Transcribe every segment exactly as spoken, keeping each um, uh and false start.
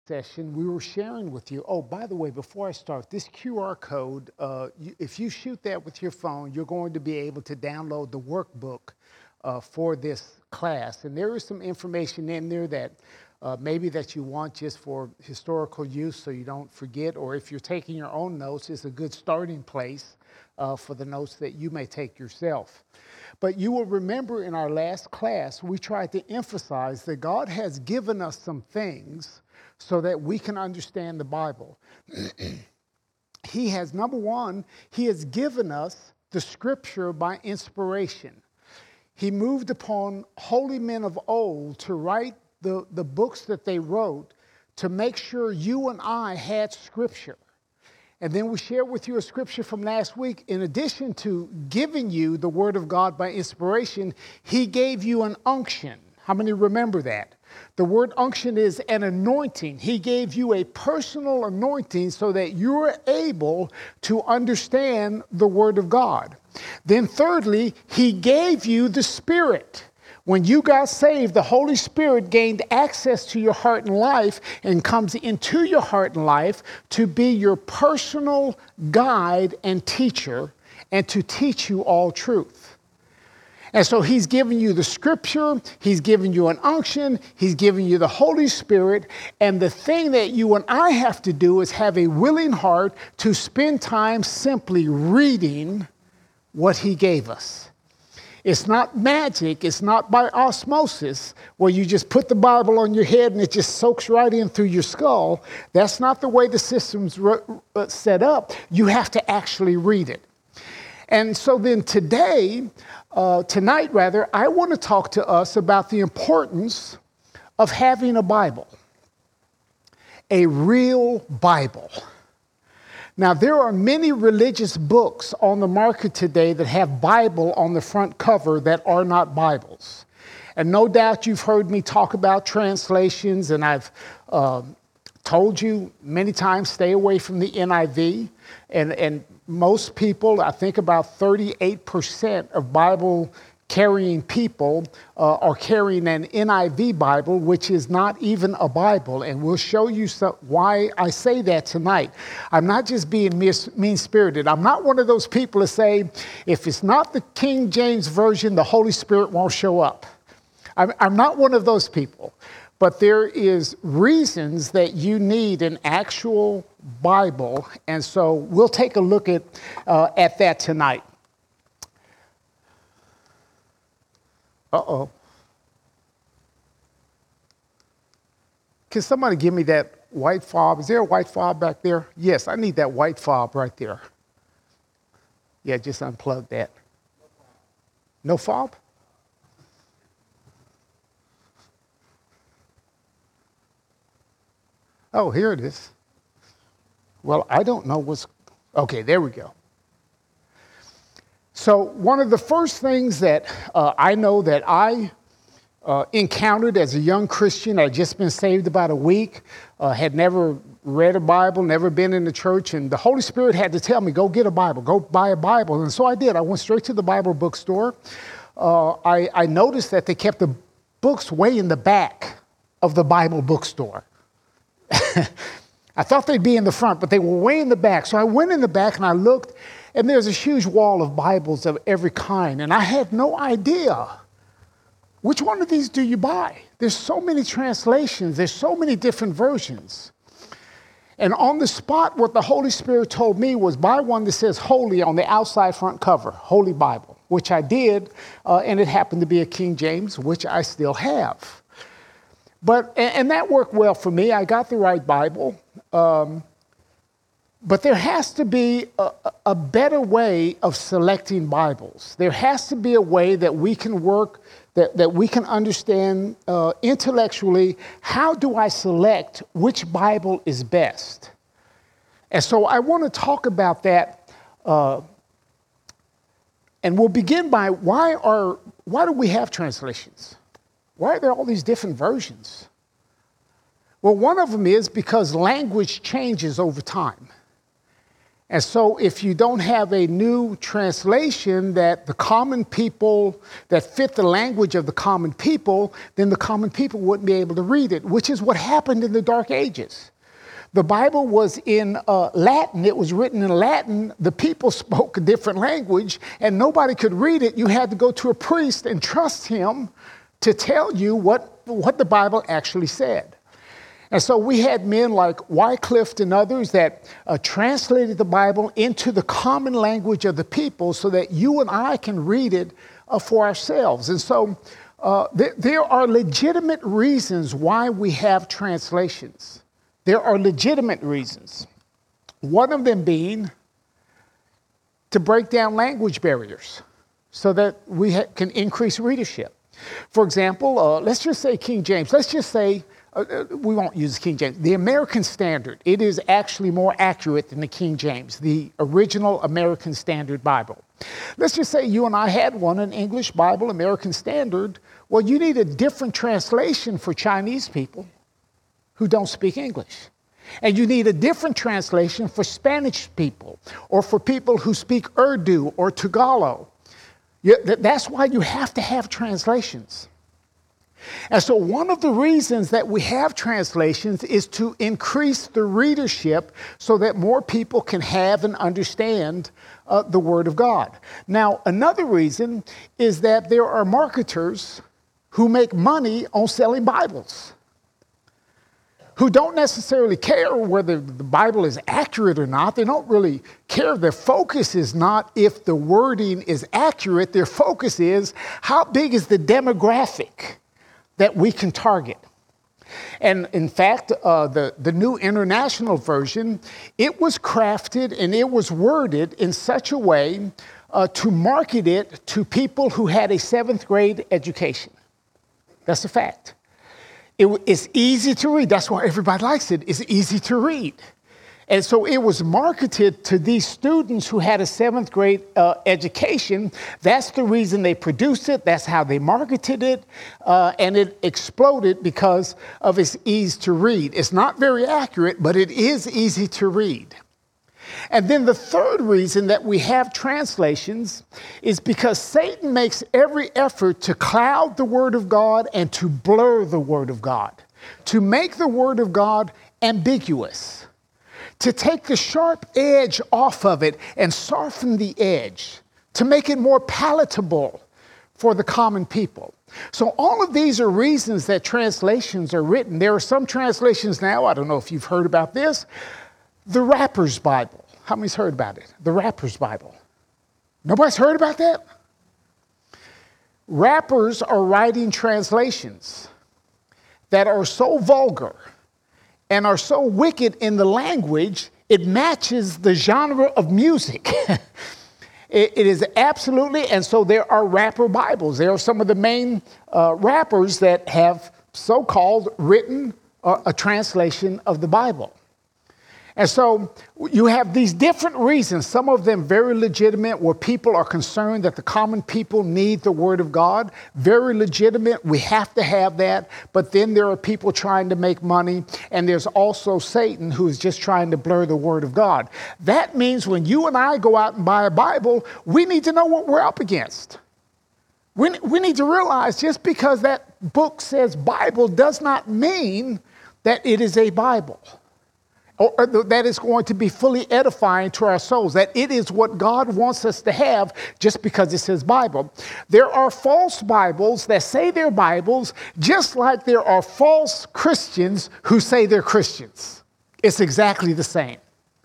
session, we were sharing with you. Oh, by the way, before I start, this Q R code, uh, you, if you shoot that with your phone, you're going to be able to download the workbook uh, for this class. And there is some information in there that uh, maybe that you want just for historical use so you don't forget, or if you're taking your own notes, it's a good starting place uh, for the notes that you may take yourself. But you will remember in our last class, we tried to emphasize that God has given us some things so that we can understand the Bible. He has, number one, he has given us the scripture by inspiration. He moved upon holy men of old to write the, the books that they wrote to make sure you and I had scripture. And then we shared with you a scripture from last week. In addition to giving you the word of God by inspiration, he gave you an unction. How many remember that? The word unction is an anointing. He gave you a personal anointing so that you're able to understand the word of God. Then thirdly, he gave you the Spirit. When you got saved, the Holy Spirit gained access to your heart and life and comes into your heart and life to be your personal guide and teacher and to teach you all truth. And so he's given you the scripture, he's given you an unction, he's given you the Holy Spirit, and the thing that you and I have to do is have a willing heart to spend time simply reading what he gave us. It's not magic, it's not by osmosis, where you just put the Bible on your head and it just soaks right in through your skull. That's not the way the system's set up. You have to actually read it. And so then today, uh, tonight rather, I want to talk to us about the importance of having a Bible, a real Bible. Now, there are many religious books on the market today that have Bible on the front cover that are not Bibles. And no doubt you've heard me talk about translations, and I've uh, told you many times, stay away from the N I V. And, and most people, I think about thirty-eight percent of Bible carrying people uh, are carrying an N I V Bible, which is not even a Bible. And we'll show you so, why I say that tonight. I'm not just being mis- mean-spirited. I'm not one of those people that say, if it's not the King James Version, the Holy Spirit won't show up. I'm, I'm not one of those people. But there is reasons that you need an actual Bible. And so we'll take a look at, uh, at that tonight. Uh-oh. Can somebody give me that white fob? Is there a white fob back there? Yes, I need that white fob right there. Yeah, just unplug that. No fob? Oh, here it is. Well, I don't know what's... Okay, there we go. So one of the first things that uh, I know that I uh, encountered as a young Christian, I'd just been saved about a week, uh, had never read a Bible, never been in the church, and the Holy Spirit had to tell me, go get a Bible, go buy a Bible. And so I did. I went straight to the Bible bookstore. Uh, I, I noticed that they kept the books way in the back of the Bible bookstore. I thought they'd be in the front, but they were way in the back. So I went in the back and I looked, and there's a huge wall of Bibles of every kind. And I had no idea, which one of these do you buy? There's so many translations. There's so many different versions. And on the spot, what the Holy Spirit told me was buy one that says Holy on the outside front cover, Holy Bible, which I did. Uh, and it happened to be a King James, which I still have. But, and that worked well for me. I got the right Bible. Um, but there has to be a, a better way of selecting Bibles. There has to be a way that we can work, that, that we can understand uh, intellectually, how do I select which Bible is best? And so I want to talk about that. Uh, and we'll begin by why are, why do we have translations? Why are there all these different versions? Well, one of them is because language changes over time. And so if you don't have a new translation that the common people, that fit the language of the common people, then the common people wouldn't be able to read it, which is what happened in the Dark Ages. The Bible was in uh, Latin. It was written in Latin. The people spoke a different language, and nobody could read it. You had to go to a priest and trust him to tell you what, what the Bible actually said. And so we had men like Wycliffe and others that uh, translated the Bible into the common language of the people so that you and I can read it uh, for ourselves. And so uh, th- there are legitimate reasons why we have translations. There are legitimate reasons. One of them being to break down language barriers so that we ha- can increase readership. For example, uh, let's just say King James. Let's just say Uh, we won't use King James. The American Standard, it is actually more accurate than the King James, the original American Standard Bible. Let's just say you and I had one, an English Bible, American Standard. Well, you need a different translation for Chinese people who don't speak English. And you need a different translation for Spanish people or for people who speak Urdu or Tagalog. You, that's why you have to have translations. And so one of the reasons that we have translations is to increase the readership so that more people can have and understand uh, the Word of God. Now, another reason is that there are marketers who make money on selling Bibles, who don't necessarily care whether the Bible is accurate or not. They don't really care. Their focus is not if the wording is accurate. Their focus is how big is the demographic that we can target. And in fact, uh, the, the New International Version, it was crafted and it was worded in such a way uh, to market it to people who had a seventh grade education. That's a fact. It, it's easy to read. That's why everybody likes it. It's easy to read. And so it was marketed to these students who had a seventh grade uh, education. That's the reason they produced it. That's how they marketed it. Uh, and it exploded because of its ease to read. It's not very accurate, but it is easy to read. And then the third reason that we have translations is because Satan makes every effort to cloud the Word of God and to blur the Word of God, to make the Word of God ambiguous, to take the sharp edge off of it and soften the edge, to make it more palatable for the common people. So all of these are reasons that translations are written. There are some translations now, I don't know if you've heard about this, the Rapper's Bible. How many's heard about it? The Rapper's Bible. Nobody's heard about that? Rappers are writing translations that are so vulgar and are so wicked in the language, it matches the genre of music. it, it is absolutely, and so there are rapper Bibles. There are some of the main uh, rappers that have so-called written uh, a translation of the Bible. And so you have these different reasons, some of them very legitimate, where people are concerned that the common people need the Word of God. Very legitimate, we have to have that. But then there are people trying to make money, and there's also Satan who is just trying to blur the Word of God. That means when you and I go out and buy a Bible, we need to know what we're up against. We, we need to realize just because that book says Bible does not mean that it is a Bible, or that is going to be fully edifying to our souls, that it is what God wants us to have just because it says Bible. There are false Bibles that say they're Bibles, just like there are false Christians who say they're Christians. It's exactly the same.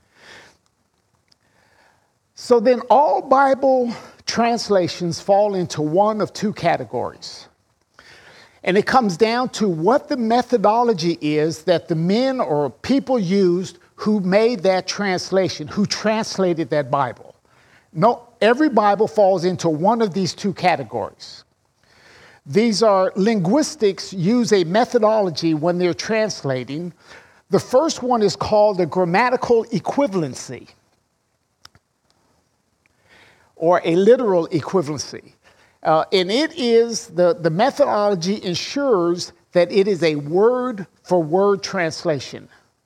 So then all Bible translations fall into one of two categories. And it comes down to what the methodology is that the men or people used who made that translation, who translated that Bible. No, every Bible falls into one of these two categories. These are linguistics use a methodology when they're translating. The first one is called the grammatical equivalency, or a literal equivalency. Uh, and it is, the, the methodology ensures that it is a word-for-word translation.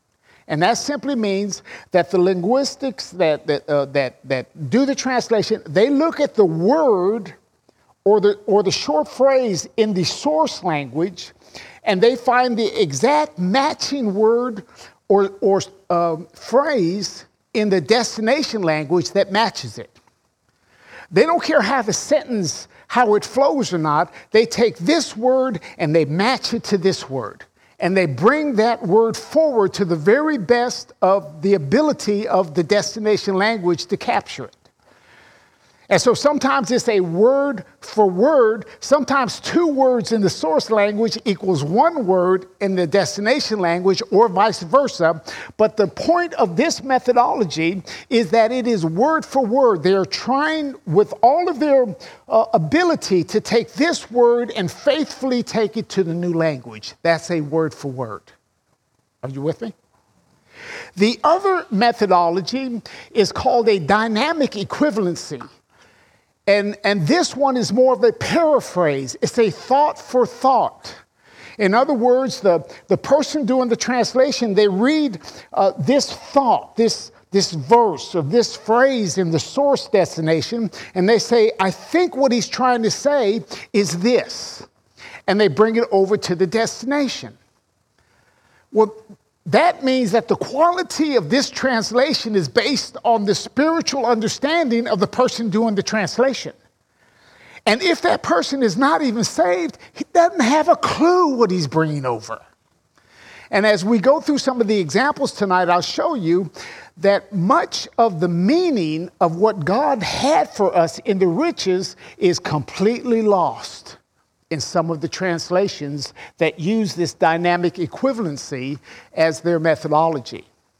And that simply means that the linguistics that, that, uh, that, that do the translation, they look at the word or the, or the short phrase in the source language, and they find the exact matching word or, or uh, phrase in the destination language that matches it. They don't care how the sentence, how it flows or not. They take this word and they match it to this word. And they bring that word forward to the very best of the ability of the destination language to capture it. And so sometimes it's a word for word. Sometimes two words in the source language equals one word in the destination language, or vice versa. But the point of this methodology is that it is word for word. They're trying with all of their uh, ability to take this word and faithfully take it to the new language. That's a word for word. Are you with me? The other methodology is called a dynamic equivalency. And, and this one is more of a paraphrase. It's a thought for thought. In other words, the, the person doing the translation, they read uh, this thought, this, this verse or this phrase in the source destination, and they say, I think what he's trying to say is this. And they bring it over to the destination. Well, that means that the quality of this translation is based on the spiritual understanding of the person doing the translation. And if that person is not even saved, he doesn't have a clue what he's bringing over. And as we go through some of the examples tonight, I'll show you that much of the meaning of what God had for us in the riches is completely lost in some of the translations that use this dynamic equivalency as their methodology.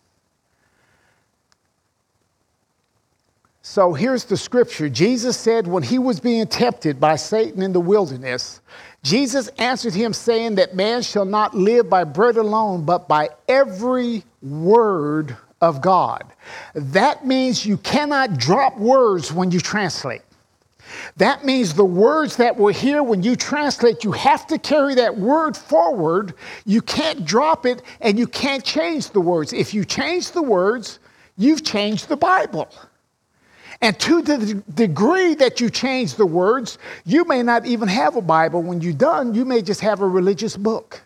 So here's the scripture. Jesus said when he was being tempted by Satan in the wilderness, Jesus answered him saying that man shall not live by bread alone, but by every word of God. That means you cannot drop words when you translate. That means the words that were here when you translate, you have to carry that word forward. You can't drop it and you can't change the words. If you change the words, you've changed the Bible. And to the degree that you change the words, you may not even have a Bible. When you're done, you may just have a religious book.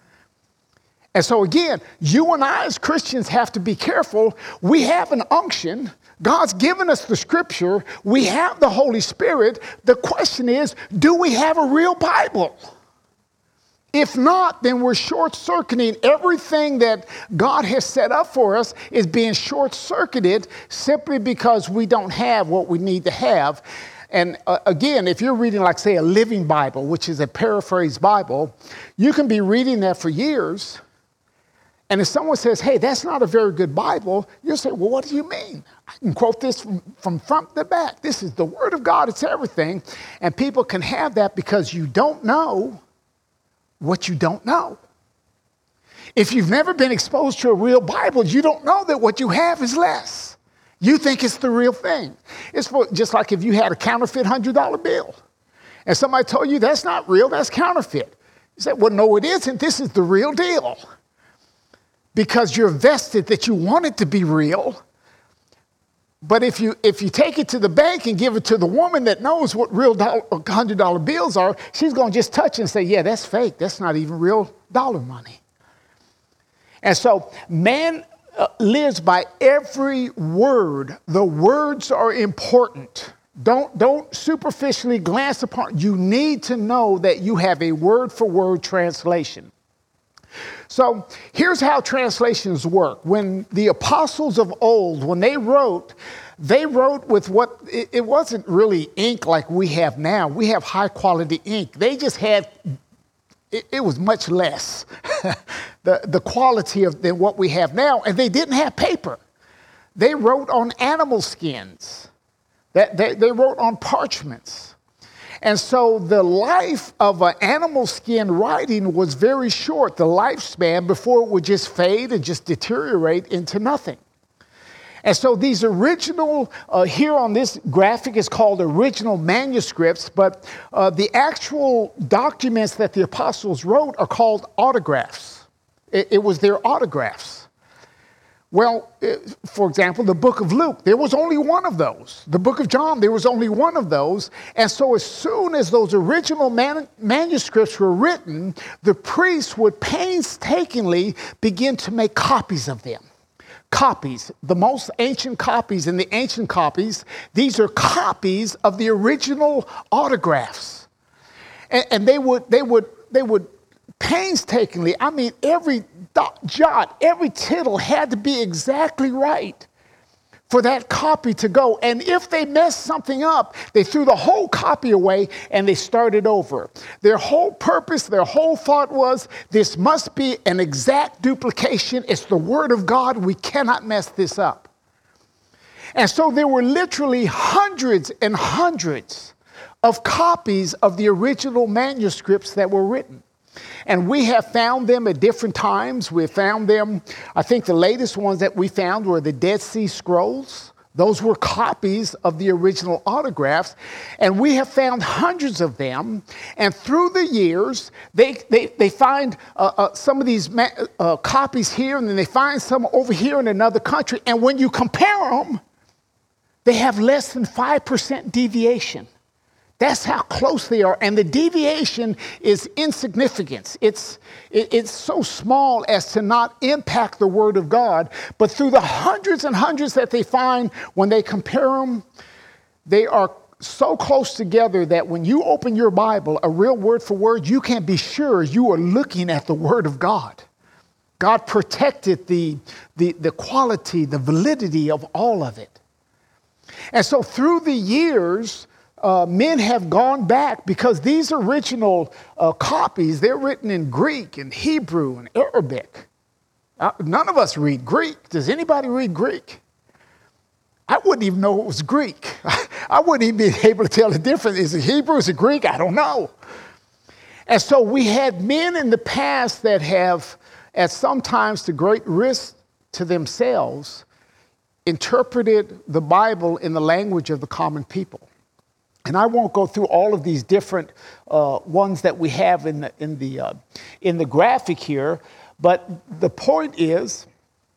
And so again, you and I as Christians have to be careful. We have an unction. God's given us the scripture. We have the Holy Spirit. The question is, do we have a real Bible? If not, then we're short-circuiting everything that God has set up for us is being short-circuited simply because we don't have what we need to have. And uh, again, if you're reading, like, say, a Living Bible, which is a paraphrased Bible, you can be reading that for years. And if someone says, hey, that's not a very good Bible, you'll say, well, what do you mean? I can quote this from, from front to back. This is the Word of God. It's everything. And people can have that because you don't know what you don't know. If you've never been exposed to a real Bible, you don't know that what you have is less. You think it's the real thing. It's for, just like if you had a counterfeit one hundred dollar bill and somebody told you that's not real, that's counterfeit. You say, well, no, it isn't. This is the real deal. Because you're vested that you want it to be real. But if you if you take it to the bank and give it to the woman that knows what real one hundred dollar bills are, she's going to just touch it and say, yeah, that's fake. That's not even real dollar money. And so man uh, lives by every word. The words are important. Don't, don't superficially glance upon. You need to know that you have a word-for-word translation. So here's how translations work. When the apostles of old, when they wrote, they wrote with what, it, it wasn't really ink like we have now. We have high quality ink. They just had, it, it was much less, the, the quality of than what we have now. And they didn't have paper. They wrote on animal skins. That they, they wrote on parchments. And so the life of an animal skin writing was very short, the lifespan, before it would just fade and just deteriorate into nothing. And so these original, uh, here on this graphic is called original manuscripts, but uh, the actual documents that the apostles wrote are called autographs. It, it was their autographs. Well, for example, the book of Luke, there was only one of those. The book of John, there was only one of those. And so as soon as those original man- manuscripts were written, the priests would painstakingly begin to make copies of them. Copies, the most ancient copies and the ancient copies, these are copies of the original autographs. And, and they would, they would, they would painstakingly, I mean, every dot, jot, every tittle had to be exactly right for that copy to go. And if they messed something up, they threw the whole copy away and they started over. Their whole purpose, their whole thought was, this must be an exact duplication. It's the Word of God. We cannot mess this up. And so there were literally hundreds and hundreds of copies of the original manuscripts that were written. And we have found them at different times. We found them, I think the latest ones that we found were the Dead Sea Scrolls. Those were copies of the original autographs. And we have found hundreds of them. And through the years, they, they, they find uh, uh, some of these ma- uh, copies here, and then they find some over here in another country. And when you compare them, they have less than five percent deviation. That's how close they are. And the deviation is insignificant. It's, it, it's so small as to not impact the Word of God. But through the hundreds and hundreds that they find, when they compare them, they are so close together that when you open your Bible, a real word for word, you can be sure you are looking at the Word of God. God protected the, the, the quality, the validity of all of it. And so through the years, Uh, men have gone back because these original uh, copies, they're written in Greek and Hebrew and Arabic. Uh, none of us read Greek. Does anybody read Greek? I wouldn't even know it was Greek. I wouldn't even be able to tell the difference. Is it Hebrew? Is it Greek? I don't know. And so we had men in the past that have, at sometimes to great risk to themselves, interpreted the Bible in the language of the common people. And I won't go through all of these different uh, ones that we have in the, in, the, uh, in the graphic here, but the point is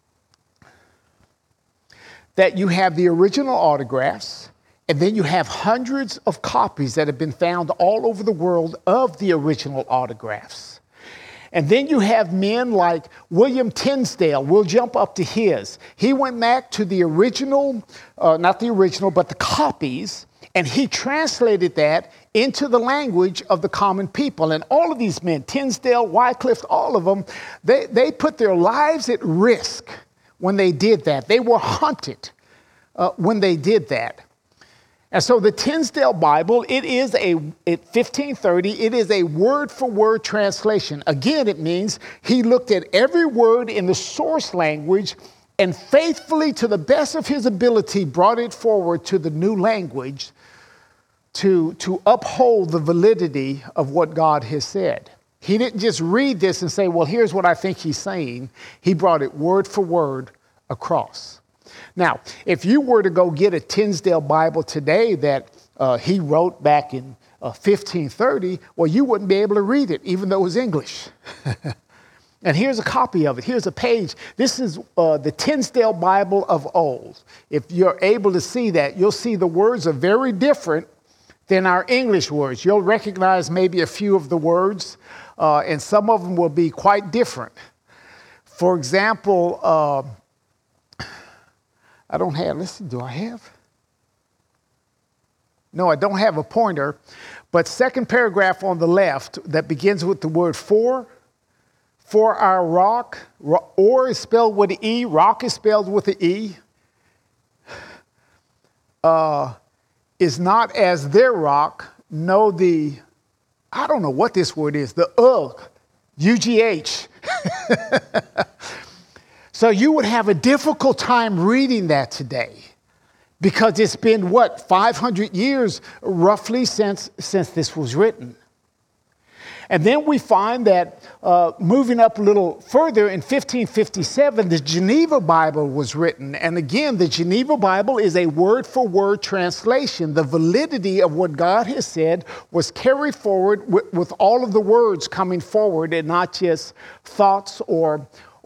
that you have the original autographs, and then you have hundreds of copies that have been found all over the world of the original autographs. And then you have men like William Tinsdale. We'll jump up to his. He went back to the original, uh, not the original, but the copies, and he translated that into the language of the common people. And all of these men, Tinsdale, Wycliffe, all of them, they, they put their lives at risk when they did that. They were hunted uh, when they did that. And so the Tinsdale Bible, it is a, at fifteen thirty, it is a word-for-word translation. Again, it means he looked at every word in the source language and faithfully, to the best of his ability, brought it forward to the new language to, to uphold the validity of what God has said. He didn't just read this and say, well, here's what I think he's saying. He brought it word for word across. Now, if you were to go get a Tinsdale Bible today that uh, he wrote back in uh, fifteen thirty, well, you wouldn't be able to read it, even though it was English. And here's a copy of it. Here's a page. This is uh, the Tinsdale Bible of old. If you're able to see that, you'll see the words are very different than our English words. You'll recognize maybe a few of the words, uh, and some of them will be quite different. For example, uh, I don't have, let's see, do I have? No, I don't have a pointer, but second paragraph on the left that begins with the word for, for our rock, or is spelled with an E, rock is spelled with an E, uh, is not as their rock, no the, I don't know what this word is, the ugh, U G H. So you would have a difficult time reading that today because it's been, what, five hundred years roughly since, since this was written. And then we find that uh, moving up a little further in fifteen fifty-seven, the Geneva Bible was written. And again, the Geneva Bible is a word-for-word translation. The validity of what God has said was carried forward with, with all of the words coming forward and not just thoughts or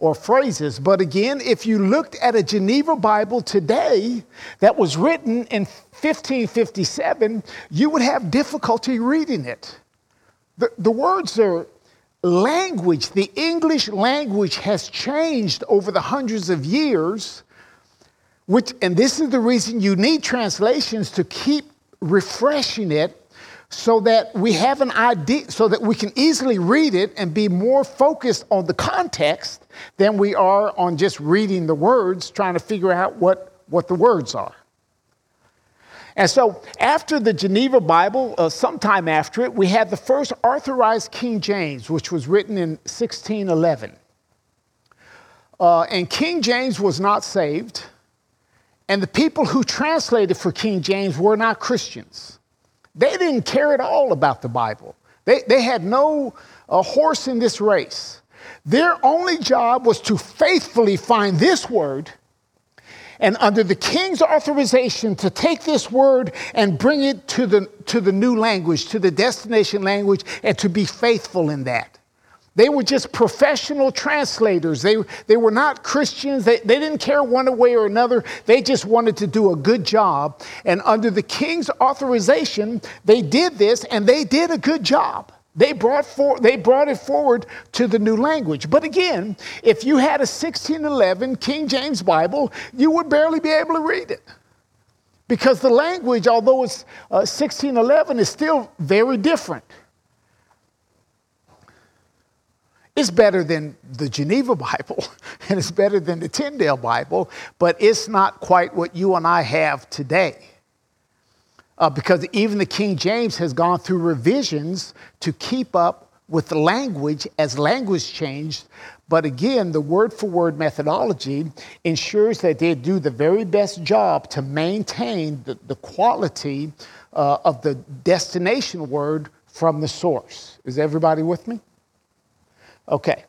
or phrases. But again, if you looked at a Geneva Bible today that was written in fifteen fifty-seven, you would have difficulty reading it. The, the words are language. The English language has changed over the hundreds of years, which, and this is the reason you need translations to keep refreshing it so that we have an idea, so that we can easily read it and be more focused on the context than we are on just reading the words, trying to figure out what, what the words are. And so after the Geneva Bible, uh, sometime after it, we had the first authorized King James, which was written in sixteen eleven. Uh, and King James was not saved, and the people who translated for King James were not Christians. They didn't care at all about the Bible. They, they had no uh, horse in this race. Their only job was to faithfully find this word, and under the king's authorization to take this word and bring it to the, to the new language, to the destination language, and to be faithful in that. They were just professional translators. They, they were not Christians. They, they didn't care one way or another. They just wanted to do a good job. And under the king's authorization, they did this, and they did a good job. They brought, for, they brought it forward to the new language. But again, if you had a sixteen eleven King James Bible, you would barely be able to read it. Because the language, although it's uh, sixteen eleven, is still very different. It's better than the Geneva Bible, and it's better than the Tyndale Bible, but it's not quite what you and I have today. Uh, because even the King James has gone through revisions to keep up with the language as language changed. But again, the word-for-word methodology ensures that they do the very best job to maintain the, the quality uh, of the destination word from the source. Is everybody with me? Okay.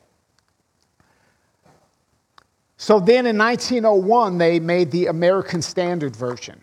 So then in nineteen oh one, they made the American Standard Version.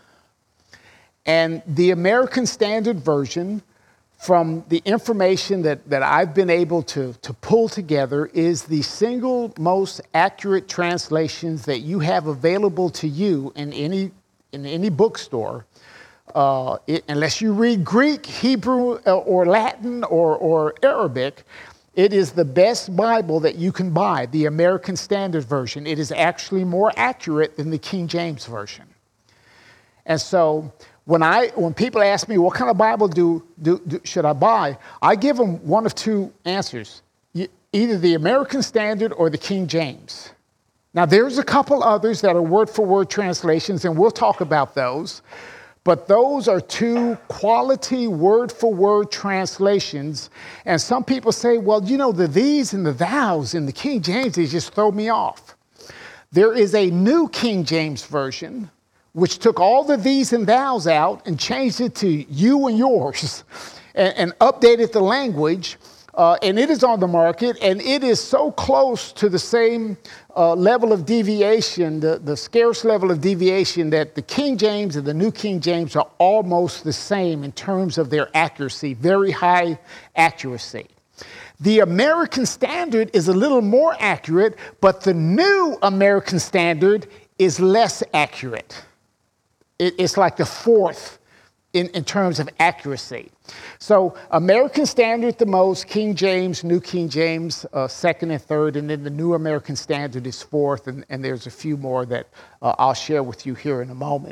And the American Standard Version, from the information that, that I've been able to, to pull together, is the single most accurate translations that you have available to you in any, in any bookstore. Uh, it, unless you read Greek, Hebrew, or Latin, or, or Arabic, it is the best Bible that you can buy, the American Standard Version. It is actually more accurate than the King James Version. And so when I when people ask me, what kind of Bible do, do, do should I buy, I give them one of two answers, either the American Standard or the King James. Now, there's a couple others that are word-for-word translations, and we'll talk about those. But those are two quality word-for-word translations. And some people say, well, you know, the these and the thous in the King James, they just throw me off. There is a new King James Version, which took all the these and thous out and changed it to you and yours and, and updated the language. Uh, and it is on the market, and it is so close to the same uh, level of deviation, the, the scarce level of deviation, that the King James and the New King James are almost the same in terms of their accuracy, very high accuracy. The American Standard is a little more accurate, but the New American Standard is less accurate. It, it's like the fourth in, in terms of accuracy. So American Standard the most, King James, New King James uh, second and third, and then the New American Standard is fourth, and, and there's a few more that uh, I'll share with you here in a moment.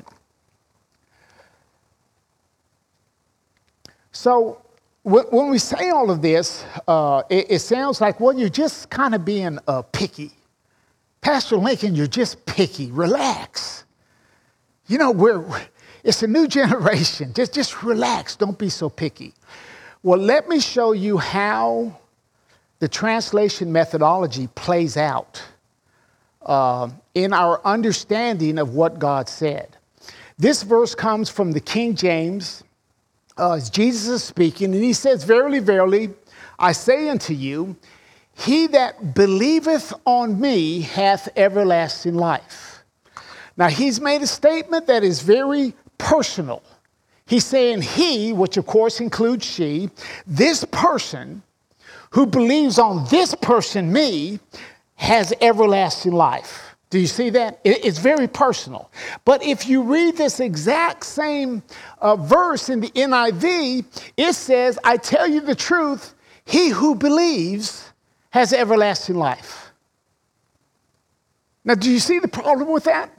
So w- when we say all of this, uh, it, it sounds like, well, you're just kind of being uh, picky. Pastor Lincoln, you're just picky. Relax. You know, we're... It's a new generation. Just, just relax. Don't be so picky. Well, let me show you how the translation methodology plays out uh, in our understanding of what God said. This verse comes from the King James. Uh, Jesus is speaking, and he says, verily, verily, I say unto you, he that believeth on me hath everlasting life. Now, he's made a statement that is very personal. He's saying he, which of course includes she, this person who believes on this person, me, has everlasting life. Do you see that? It's very personal. But if you read this exact same uh, verse in the N I V, it says, I tell you the truth, he who believes has everlasting life. Now, do you see the problem with that?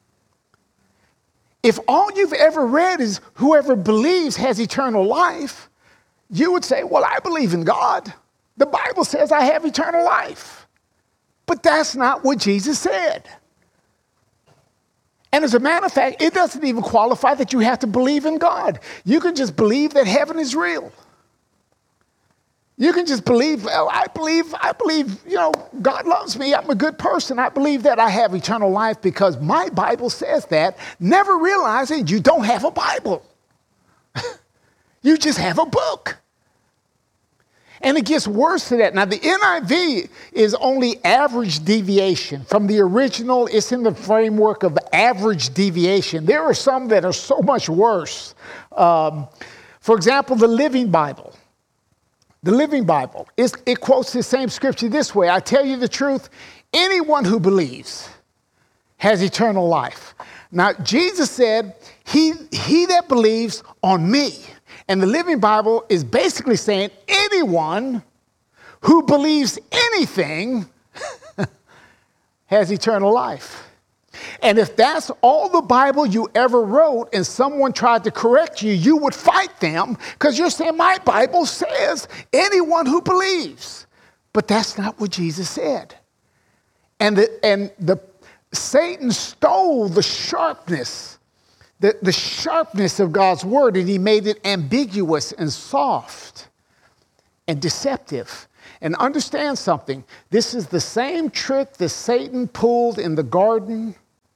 If all you've ever read is whoever believes has eternal life, you would say, well, I believe in God. The Bible says I have eternal life. But that's not what Jesus said. And as a matter of fact, it doesn't even qualify that you have to believe in God. You can just believe that heaven is real. You can just believe, well, I believe, I believe, you know, God loves me. I'm a good person. I believe that I have eternal life because my Bible says that, never realizing you don't have a Bible. You just have a book. And it gets worse than that. Now, the N I V is only average deviation. From the original, it's in the framework of average deviation. There are some that are so much worse. Um, for example, the Living Bible. The Living Bible, it, it quotes the same scripture this way. I tell you the truth, anyone who believes has eternal life. Now, Jesus said, he, he that believes on me. And the Living Bible is basically saying anyone who believes anything has eternal life. And if that's all the Bible you ever wrote and someone tried to correct you, you would fight them because you're saying my Bible says anyone who believes. But that's not what Jesus said. And the, and the Satan stole the sharpness The, the sharpness of God's word, and he made it ambiguous and soft and deceptive. And understand something. This is the same trick that Satan pulled in the garden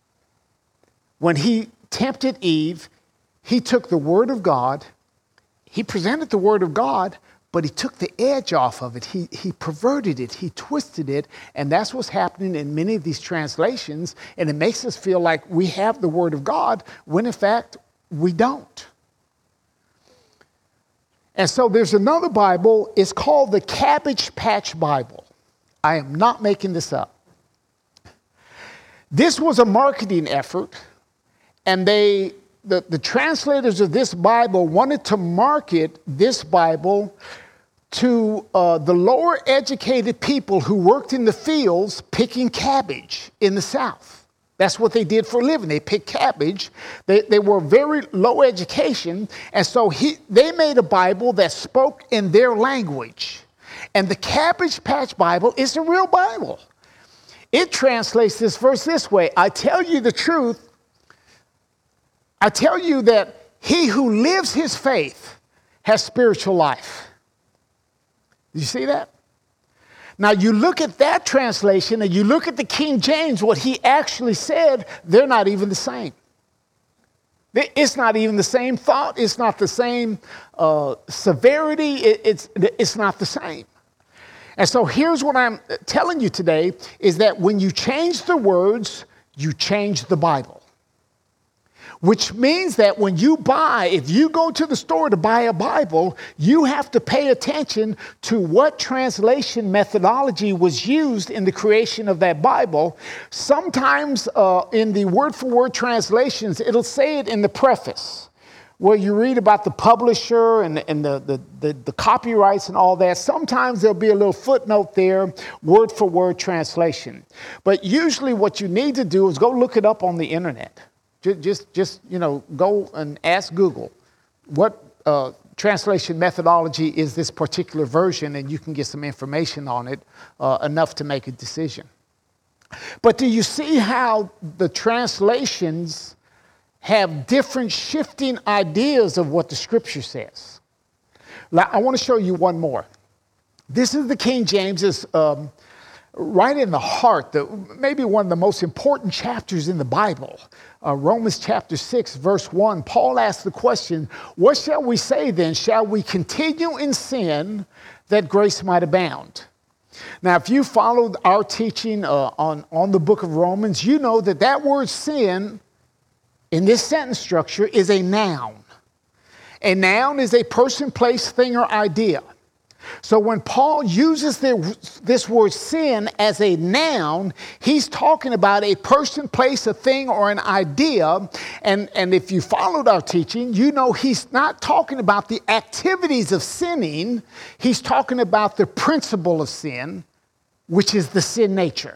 when he tempted Eve. He took the word of God. He presented the word of God, but he took the edge off of it. He, he perverted it. He twisted it. And that's what's happening in many of these translations. And it makes us feel like we have the word of God when, in fact, we don't. And so there's another Bible. It's called the Cabbage Patch Bible. I am not making this up. This was a marketing effort, and they... The, the translators of this Bible wanted to market this Bible to uh, the lower educated people who worked in the fields picking cabbage in the South. That's what they did for a living. They picked cabbage. They, they were very low education. And so he, they made a Bible that spoke in their language. And the Cabbage Patch Bible is the real Bible. It translates this verse this way. I tell you the truth. I tell you that he who lives his faith has spiritual life. Do you see that? Now, you look at that translation and you look at the King James, what he actually said, they're not even the same. It's not even the same thought. It's not the same uh, severity. It, it's, it's not the same. And so here's what I'm telling you today is that when you change the words, you change the Bible. Which means that when you buy, if you go to the store to buy a Bible, you have to pay attention to what translation methodology was used in the creation of that Bible. Sometimes uh, in the word-for-word translations, it'll say it in the preface, where you read about the publisher and, and the, the, the, the copyrights and all that. Sometimes there'll be a little footnote there, word-for-word translation. But usually what you need to do is go look it up on the internet. Just, just, you know, go and ask Google, what uh, translation methodology is this particular version, and you can get some information on it, uh, enough to make a decision. But do you see how the translations have different shifting ideas of what the Scripture says? Now, I want to show you one more. This is the King James. It's, um, right in the heart, the, maybe one of the most important chapters in the Bible. Uh, Romans chapter six, verse one, Paul asked the question, what shall we say then? Shall we continue in sin that grace might abound? Now, if you followed our teaching uh, on, on the book of Romans, you know that that word sin in this sentence structure is a noun. A noun is a person, place, thing, or idea. So when Paul uses the, this word sin as a noun, he's talking about a person, place, a thing, or an idea. And, and if you followed our teaching, you know he's not talking about the activities of sinning. He's talking about the principle of sin, which is the sin nature.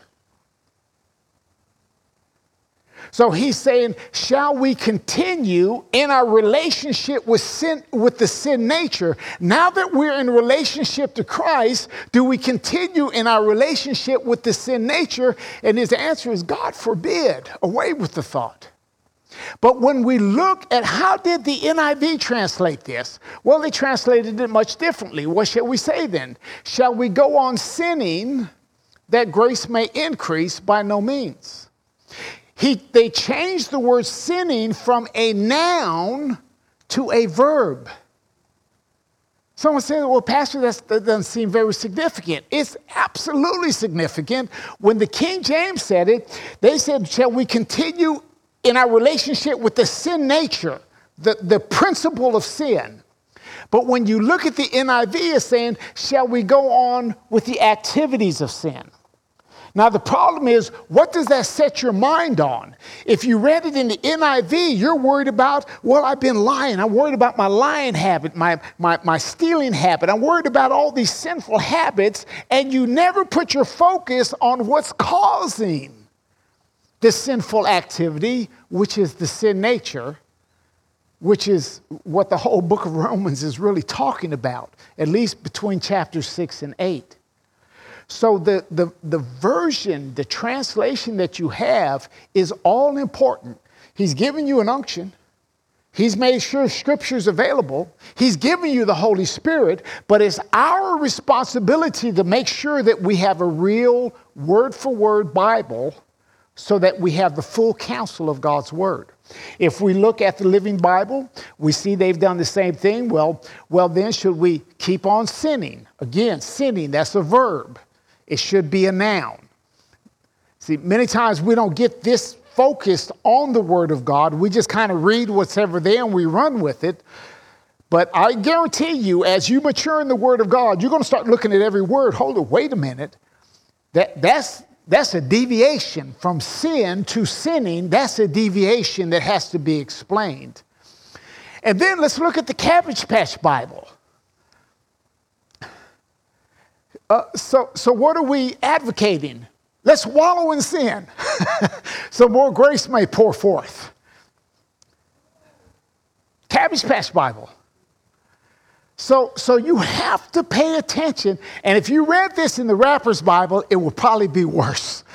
So he's saying, shall we continue in our relationship with sin, with the sin nature? Now that we're in relationship to Christ, do we continue in our relationship with the sin nature? And his answer is, God forbid, away with the thought. But when we look at how did the N I V translate this? Well, they translated it much differently. What shall we say then? Shall we go on sinning that grace may increase? By no means. He, they changed the word sinning from a noun to a verb. Someone said, well, Pastor, that's, that doesn't seem very significant. It's absolutely significant. When the King James said it, they said, shall we continue in our relationship with the sin nature, the, the principle of sin? But when you look at the N I V, it's saying, shall we go on with the activities of sin? Now, the problem is, what does that set your mind on? If you read it in the N I V, you're worried about, well, I've been lying. I'm worried about my lying habit, my, my, my stealing habit. I'm worried about all these sinful habits, and you never put your focus on what's causing this sinful activity, which is the sin nature, which is what the whole book of Romans is really talking about, at least between chapters six and eight. So the, the, the version, the translation that you have is all important. He's given you an unction. He's made sure Scripture's available. He's given you the Holy Spirit, but it's our responsibility to make sure that we have a real word-for-word Bible so that we have the full counsel of God's Word. If we look at the Living Bible, we see they've done the same thing. Well, well, then should we keep on sinning? Again, sinning, that's a verb. It should be a noun. See, many times we don't get this focused on the Word of God. We just kind of read what's ever there and we run with it. But I guarantee you, as you mature in the Word of God, you're going to start looking at every word. Hold it, wait a minute. That, that's, that's a deviation from sin to sinning. That's a deviation that has to be explained. And then let's look at the Cabbage Patch Bible. Uh, so, so what are we advocating? Let's wallow in sin so more grace may pour forth. Cabbage Patch Bible. So, so you have to pay attention. And if you read this in the Rapper's Bible, it will probably be worse.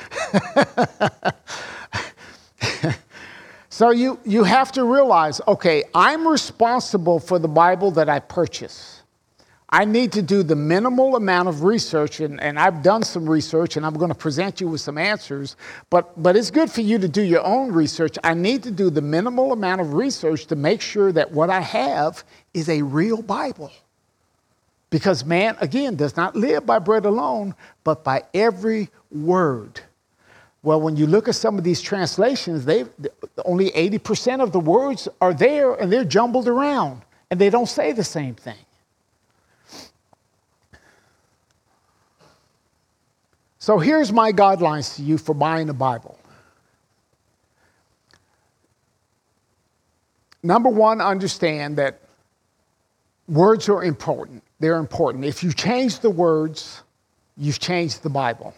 So you, you have to realize, okay, I'm responsible for the Bible that I purchase. I need to do the minimal amount of research, and, and I've done some research, and I'm going to present you with some answers, but, but it's good for you to do your own research. I need to do the minimal amount of research to make sure that what I have is a real Bible. Because man, again, does not live by bread alone, but by every word. Well, when you look at some of these translations, they only eighty percent of the words are there, and they're jumbled around, and they don't say the same thing. So here's my guidelines to you for buying a Bible. Number one, understand that words are important. They're important. If you change the words, you've changed the Bible.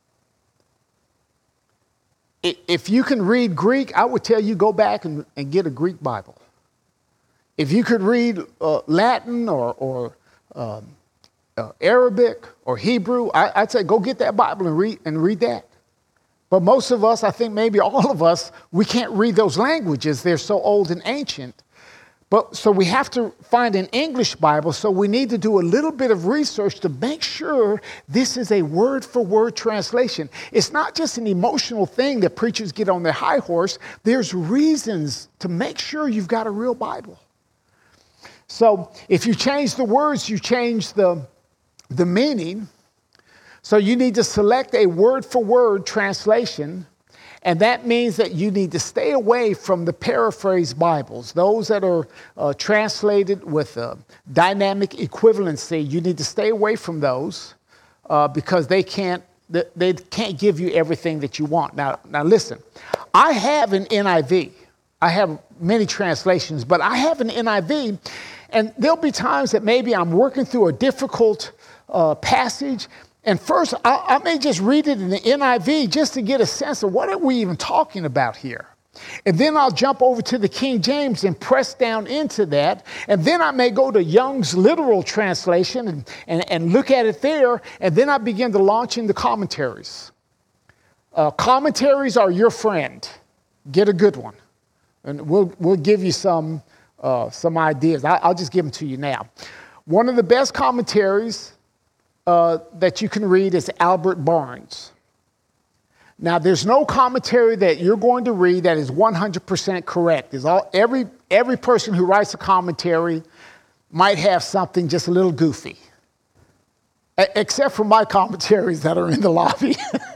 If you can read Greek, I would tell you go back and, and get a Greek Bible. If you could read uh, Latin or, or um, Uh, Arabic or Hebrew, I, I'd say go get that Bible and read and read that. But most of us, I think maybe all of us, we can't read those languages. They're so old and ancient. But so we have to find an English Bible. So we need to do a little bit of research to make sure this is a word-for-word translation. It's not just an emotional thing that preachers get on their high horse. There's reasons to make sure you've got a real Bible. So if you change the words, you change the the meaning. So you need to select a word-for-word translation. And that means that you need to stay away from the paraphrase Bibles. Those that are uh, translated with uh, dynamic equivalency, you need to stay away from those uh, because they can't, they can't give you everything that you want. Now, now listen, I have an N I V. I have many translations, but I have an N I V, and there'll be times that maybe I'm working through a difficult uh, passage, and first I, I may just read it in the N I V just to get a sense of what are we even talking about here. And then I'll jump over to the King James and press down into that. And then I may go to Young's literal translation and, and, and look at it there. And then I begin to launch into commentaries. Uh, commentaries are your friend. Get a good one. And we'll, we'll give you some, uh, some ideas. I, I'll just give them to you now. One of the best commentaries uh, that you can read is Albert Barnes. Now, there's no commentary that you're going to read that is one hundred percent correct. There's all, every, every person who writes a commentary might have something just a little goofy, a- except for my commentaries that are in the lobby.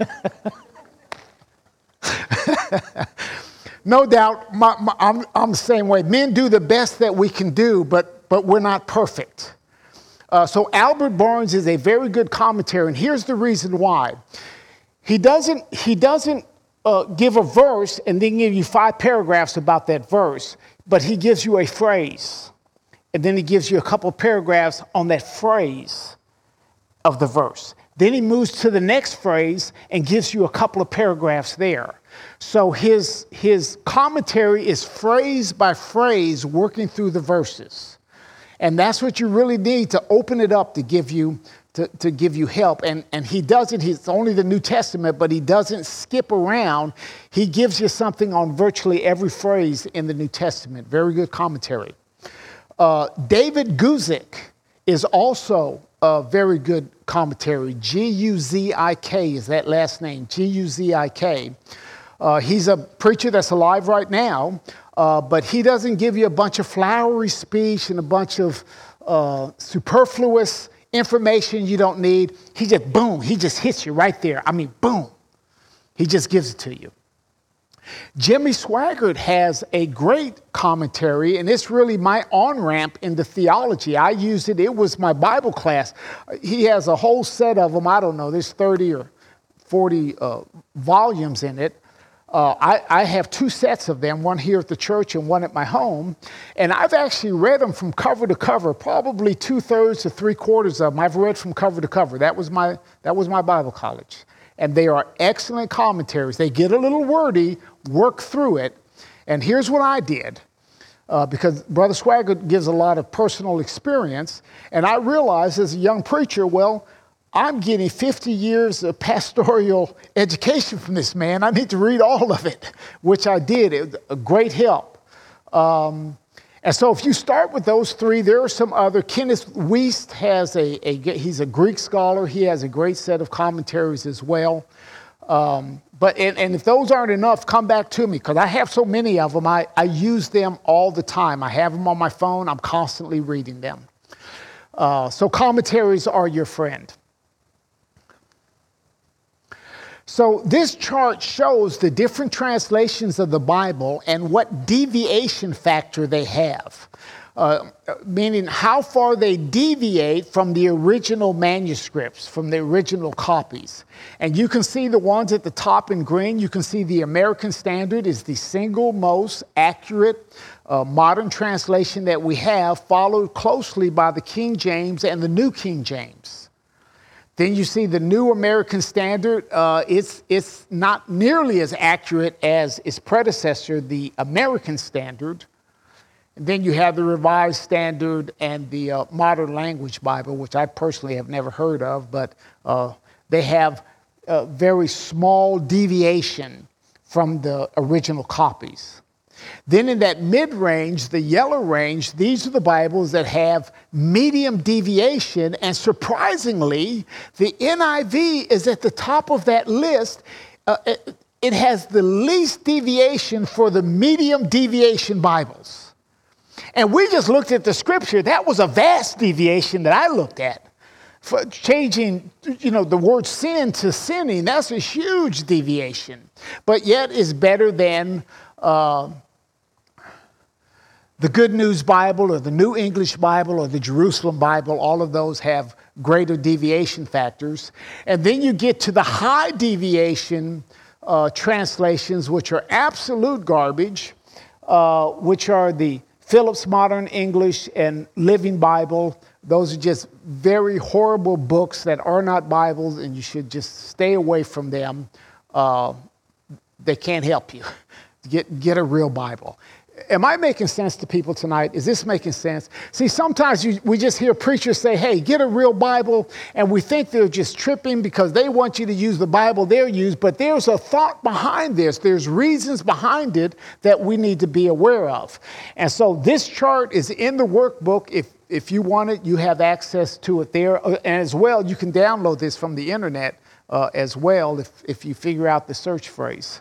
No doubt, my, my, I'm, I'm the same way. Men do the best that we can do, but, but we're not perfect. Uh, so Albert Barnes is a very good commentary, and here's the reason why. He doesn't, he doesn't uh, give a verse and then give you five paragraphs about that verse, but he gives you a phrase. And then he gives you a couple of paragraphs on that phrase of the verse. Then he moves to the next phrase and gives you a couple of paragraphs there. So his, his commentary is phrase by phrase working through the verses. And that's what you really need to open it up to give you To, to give you help. And, and he doesn't, it's only the New Testament, but he doesn't skip around. He gives you something on virtually every phrase in the New Testament. Very good commentary. Uh, David Guzik is also a very good commentary. G U Z I K is that last name, G U Z I K. Uh, he's a preacher that's alive right now, uh, but he doesn't give you a bunch of flowery speech and a bunch of uh, superfluous information you don't need. He just, boom, he just hits you right there. I mean, boom. He just gives it to you. Jimmy Swaggart has a great commentary, and it's really my on-ramp into theology. I used it. It was my Bible class. He has a whole set of them. I don't know. There's thirty or forty uh, volumes in it. Uh, I, I have two sets of them, one here at the church and one at my home. And I've actually read them from cover to cover, probably two-thirds to three-quarters of them I've read from cover to cover. That was my, that was my Bible college. And they are excellent commentaries. They get a little wordy, work through it. And here's what I did, uh, because Brother Swaggart gives a lot of personal experience. And I realized as a young preacher, well, I'm getting fifty years of pastoral education from this man. I need to read all of it, which I did. It was a great help. Um, and so if you start with those three, there are some other. Kenneth Wuest has a, a he's a Greek scholar. He has a great set of commentaries as well. Um, but and, and if those aren't enough, come back to me because I have so many of them. I, I use them all the time. I have them on my phone. I'm constantly reading them. Uh, so commentaries are your friend. So this chart shows the different translations of the Bible and what deviation factor they have, uh, meaning how far they deviate from the original manuscripts, from the original copies. And you can see the ones at the top in green. You can see the American Standard is the single most accurate uh, modern translation that we have, followed closely by the King James and the New King James. Then you see the New American Standard. Uh, it's, it's not nearly as accurate as its predecessor, the American Standard. And then you have the Revised Standard and the uh, Modern Language Bible, which I personally have never heard of, but uh, they have a very small deviation from the original copies. Then in that mid-range, the yellow range, these are the Bibles that have medium deviation, and surprisingly, the N I V is at the top of that list. Uh, it, it has the least deviation for the medium deviation Bibles. And we just looked at the scripture. That was a vast deviation that I looked at. For changing, you know, the word sin to sinning, that's a huge deviation. But yet is better than uh, the Good News Bible or the New English Bible or the Jerusalem Bible. All of those have greater deviation factors. And then you get to the high deviation uh, translations, which are absolute garbage, uh, which are the Phillips Modern English and Living Bible. Those are just very horrible books that are not Bibles, and you should just stay away from them. Uh, they can't help you. Get, get a real Bible. Am I making sense to people tonight? Is this making sense? See, sometimes you, we just hear preachers say, hey, get a real Bible, and we think they're just tripping because they want you to use the Bible they're used, but there's a thought behind this. There's reasons behind it that we need to be aware of. And so this chart is in the workbook. If, if you want it, you have access to it there. And as well, you can download this from the internet uh, as well if, if you figure out the search phrase.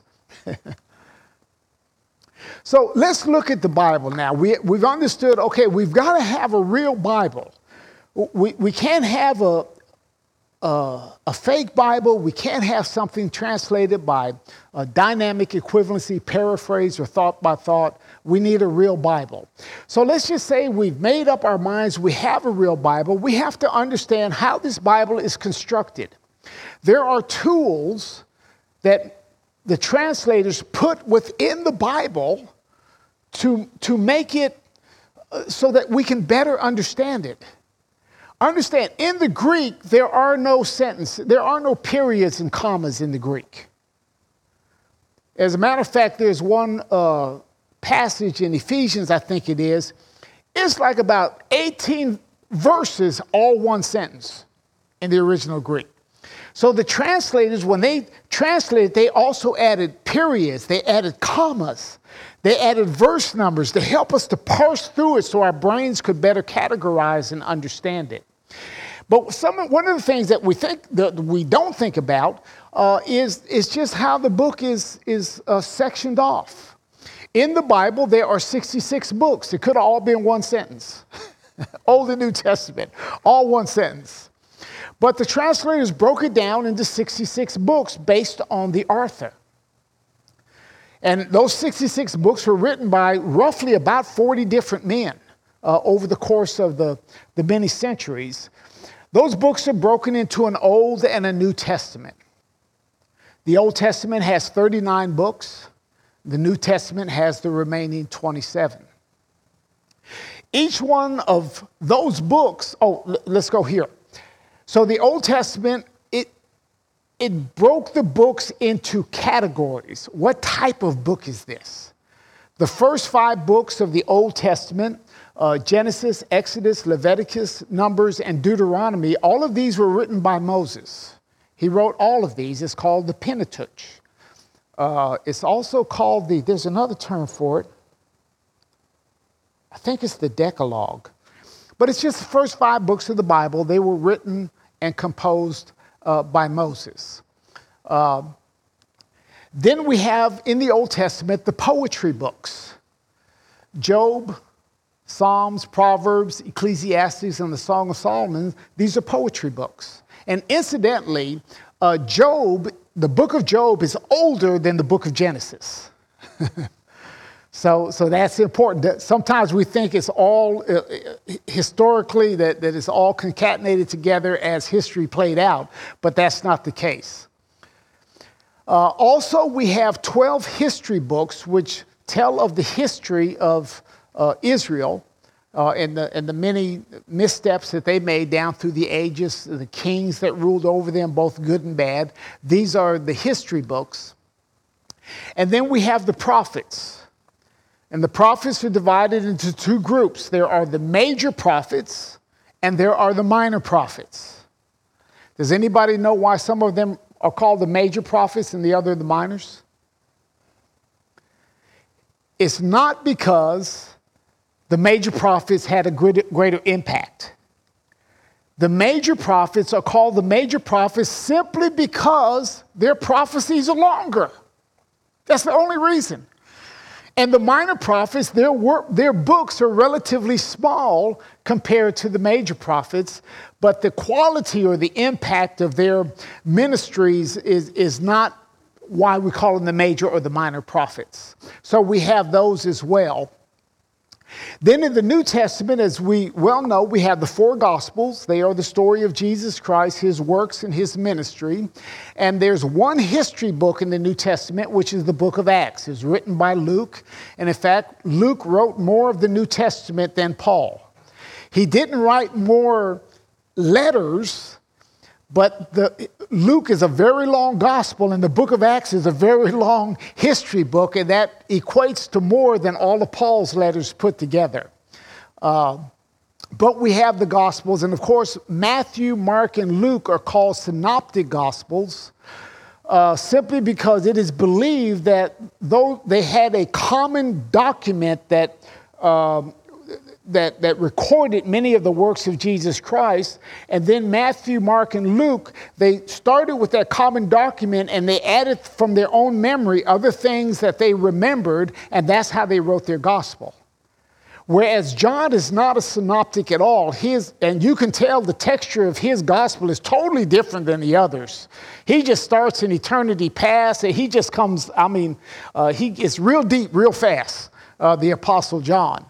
So let's look at the Bible now. We, we've understood, okay, we've got to have a real Bible. We, we can't have a, a, a fake Bible. We can't have something translated by a dynamic equivalency, paraphrase, or thought by thought. We need a real Bible. So let's just say we've made up our minds we have a real Bible. We have to understand how this Bible is constructed. There are tools that the translators put within the Bible to, to make it so that we can better understand it. Understand, in the Greek, there are no sentences, there are no periods and commas in the Greek. As a matter of fact, there's one uh, passage in Ephesians, I think it is, it's like about eighteen verses, all one sentence in the original Greek. So the translators, when they translated, they also added periods, they added commas, they added verse numbers to help us to parse through it so our brains could better categorize and understand it. But some, one of the things that we think that we don't think about uh, is, is just how the book is, is uh, sectioned off. In the Bible, there are sixty-six books. It could have all been one sentence. Old and New Testament, all one sentence. But the translators broke it down into sixty-six books based on the author. And those sixty-six books were written by roughly about forty different men uh, over the course of the, the many centuries. Those books are broken into an Old and a New Testament. The Old Testament has thirty-nine books. The New Testament has the remaining twenty-seven. Each one of those books, oh, l- let's go here. So the Old Testament, it, it broke the books into categories. What type of book is this? The first five books of the Old Testament, uh, Genesis, Exodus, Leviticus, Numbers, and Deuteronomy, all of these were written by Moses. He wrote all of these. It's called the Pentateuch. Uh, it's also called the, there's another term for it. I think it's the Decalogue. But it's just the first five books of the Bible. They were written and composed uh, by Moses. Uh, then we have in the Old Testament the poetry books. Job, Psalms, Proverbs, Ecclesiastes, and the Song of Solomon. These are poetry books. And incidentally, uh, Job, the book of Job is older than the book of Genesis. So, so that's important. Sometimes we think it's all uh, historically that, that it's all concatenated together as history played out, but that's not the case. Uh, also, we have twelve history books which tell of the history of uh, Israel uh, and, the, and the many missteps that they made down through the ages, the kings that ruled over them, both good and bad. These are the history books. And then we have the prophets. And the prophets are divided into two groups. There are the major prophets and there are the minor prophets. Does anybody know why some of them are called the major prophets and the other the minors? It's not because the major prophets had a greater, greater impact. The major prophets are called the major prophets simply because their prophecies are longer. That's the only reason. And the minor prophets, their work, their books are relatively small compared to the major prophets, but the quality or the impact of their ministries is, is not why we call them the major or the minor prophets. So we have those as well. Then in the New Testament, as we well know, we have the four Gospels. They are the story of Jesus Christ, his works, and his ministry. And there's one history book in the New Testament, which is the book of Acts. It's written by Luke. And in fact, Luke wrote more of the New Testament than Paul. He didn't write more letters, but the, Luke is a very long gospel, and the book of Acts is a very long history book, and that equates to more than all of Paul's letters put together. Uh, but we have the gospels, and of course, Matthew, Mark, and Luke are called synoptic gospels, uh, simply because it is believed that though they had a common document that um, That, that recorded many of the works of Jesus Christ. And then Matthew, Mark, and Luke, they started with that common document and they added from their own memory other things that they remembered, and that's how they wrote their gospel. Whereas John is not a synoptic at all. His, and you can tell the texture of his gospel is totally different than the others. He just starts in eternity past, and he just comes, I mean, uh, he gets real deep real fast, uh, the Apostle John.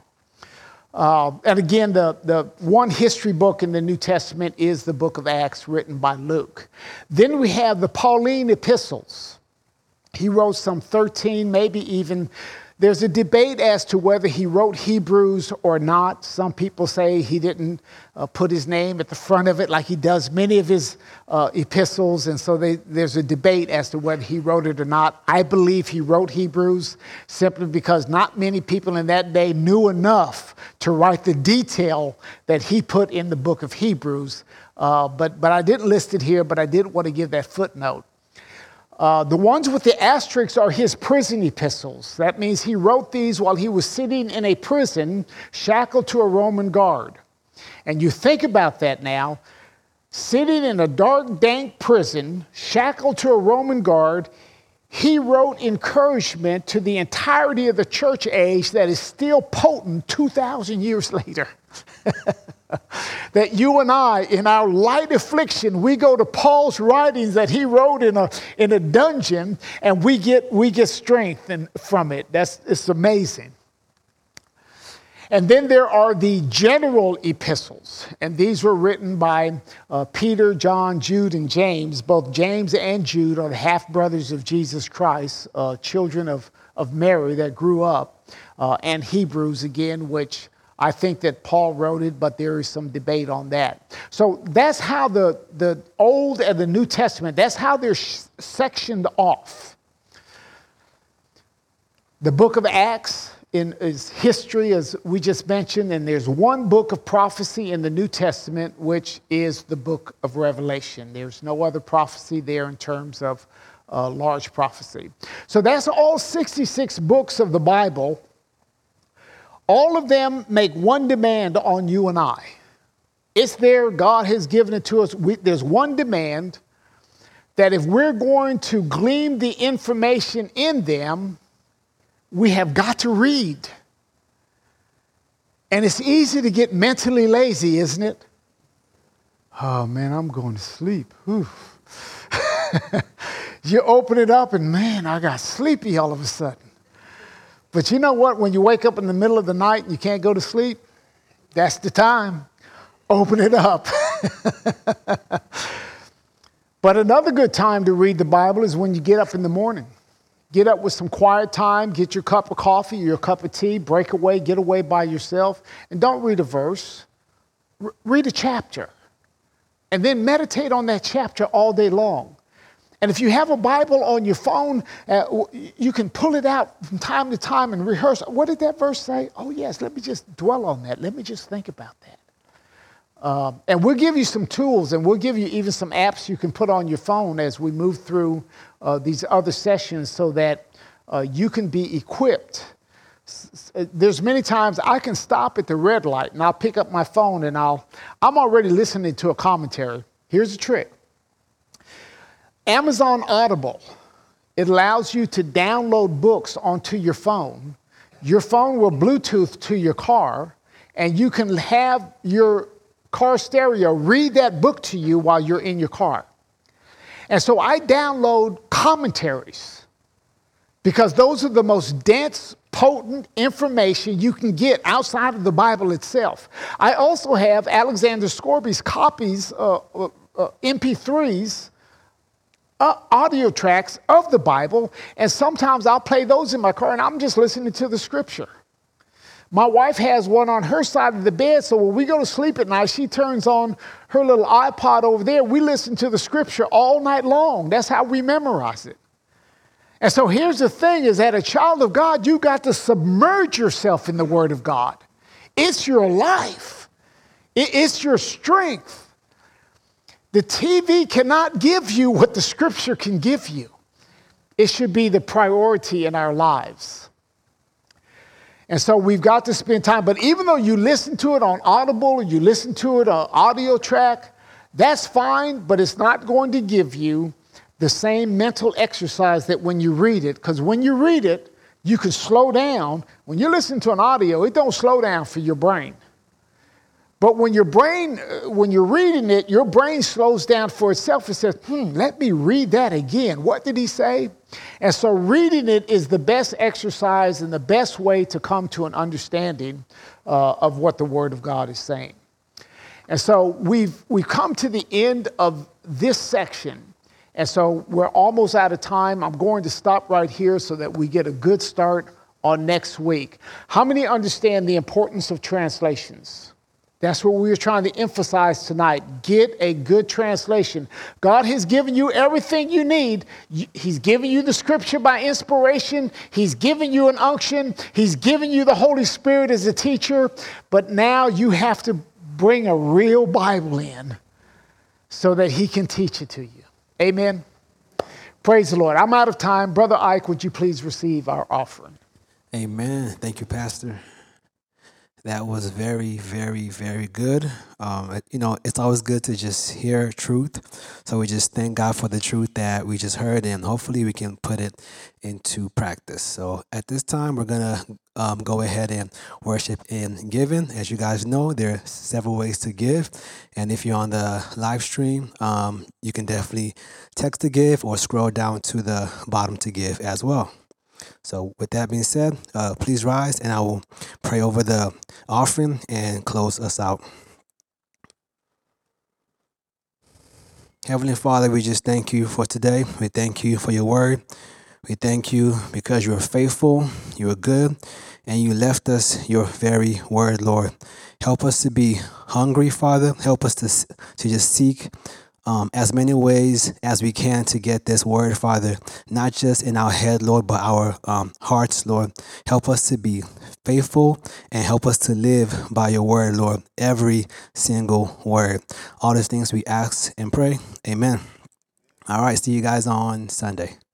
Uh, and again, the, the one history book in the New Testament is the book of Acts written by Luke. Then we have the Pauline epistles. He wrote some thirteen, maybe even. There's a debate as to whether he wrote Hebrews or not. Some people say he didn't uh, put his name at the front of it like he does many of his uh, epistles. And so they, there's a debate as to whether he wrote it or not. I believe he wrote Hebrews simply because not many people in that day knew enough to write the detail that he put in the book of Hebrews. Uh, but, but I didn't list it here, but I did want to give that footnote. Uh, the ones with the asterisks are his prison epistles. That means he wrote these while he was sitting in a prison, shackled to a Roman guard. And you think about that now, sitting in a dark, dank prison, shackled to a Roman guard, he wrote encouragement to the entirety of the church age that is still potent two thousand years later. That you and I, in our light affliction, we go to Paul's writings that he wrote in a in a dungeon, and we get we get strength and, from it. That's it's amazing. And then there are the general epistles, and these were written by uh, Peter, John, Jude, and James. Both James and Jude are the half brothers of Jesus Christ, uh, children of of Mary that grew up, uh, and Hebrews again, which I think that Paul wrote it, but there is some debate on that. So that's how the, the Old and the New Testament, that's how they're sh- sectioned off. The book of Acts in, is history, as we just mentioned, and there's one book of prophecy in the New Testament, which is the book of Revelation. There's no other prophecy there in terms of uh, large prophecy. So that's all sixty-six books of the Bible. All of them make one demand on you and I. It's there. God has given it to us. We, there's one demand that if we're going to glean the information in them, we have got to read. And it's easy to get mentally lazy, isn't it? Oh, man, I'm going to sleep. You open it up and, man, I got sleepy all of a sudden. But you know what? When you wake up in the middle of the night and you can't go to sleep, that's the time. Open it up. But another good time to read the Bible is when you get up in the morning. Get up with some quiet time, get your cup of coffee, your cup of tea, break away, get away by yourself, and don't read a verse. R- read a chapter. And then meditate on that chapter all day long. And if you have a Bible on your phone, uh, you can pull it out from time to time and rehearse. What did that verse say? Oh, yes, let me just dwell on that. Let me just think about that. Um, and we'll give you some tools, and we'll give you even some apps you can put on your phone as we move through uh, these other sessions so that uh, you can be equipped. There's many times I can stop at the red light, and I'll pick up my phone, and I'll, I'm already listening to a commentary. Here's the trick. Amazon Audible, it allows you to download books onto your phone your phone will Bluetooth to your car, and you can have your car stereo read that book to you while you're in your car. And so I download commentaries because those are the most dense, potent information you can get outside of the Bible itself. I also have Alexander Scorby's copies, uh, uh, uh, M P threes, uh, audio tracks of the Bible, and sometimes I'll play those in my car and I'm just listening to the scripture. My wife has one on her side of the bed, so when we go to sleep at night, she turns on her little iPod over there. We listen to the scripture all night long. That's how we memorize it. And so here's the thing, is that a child of God, you got to submerge yourself in the Word of God. It's your life. It's your strength. The T V cannot give you what the scripture can give you. It should be the priority in our lives. And so we've got to spend time. But even though you listen to it on Audible or you listen to it on audio track, that's fine, but it's not going to give you the same mental exercise that when you read it. Because when you read it, you can slow down. When you listen to an audio, it don't slow down for your brain. But when your brain, when you're reading it, your brain slows down for itself and says, hmm, let me read that again. What did he say? And so reading it is the best exercise and the best way to come to an understanding uh, of what the Word of God is saying. And so we've, we've come to the end of this section. And so we're almost out of time. I'm going to stop right here so that we get a good start on next week. How many understand the importance of translations? That's what we were trying to emphasize tonight. Get a good translation. God has given you everything you need. He's given you the scripture by inspiration. He's given you an unction. He's given you the Holy Spirit as a teacher. But now you have to bring a real Bible in so that he can teach it to you. Amen. Praise the Lord. I'm out of time. Brother Ike, would you please receive our offering? Amen. Thank you, Pastor. That was very, very, very good. Um, you know, it's always good to just hear truth. So we just thank God for the truth that we just heard, and hopefully we can put it into practice. So at this time, we're going to um, go ahead and worship in giving. As you guys know, there are several ways to give. And if you're on the live stream, um, you can definitely text to give or scroll down to the bottom to give as well. So with that being said, uh, please rise and I will pray over the offering and close us out. Heavenly Father, we just thank you for today. We thank you for your word. We thank you because you are faithful, you are good, and you left us your very word, Lord. Help us to be hungry, Father. Help us to, to just seek Um, as many ways as we can to get this word, Father, not just in our head, Lord, but our um, hearts, Lord. Help us to be faithful and help us to live by your word, Lord, every single word. All these things we ask and pray. Amen. All right, see you guys on Sunday.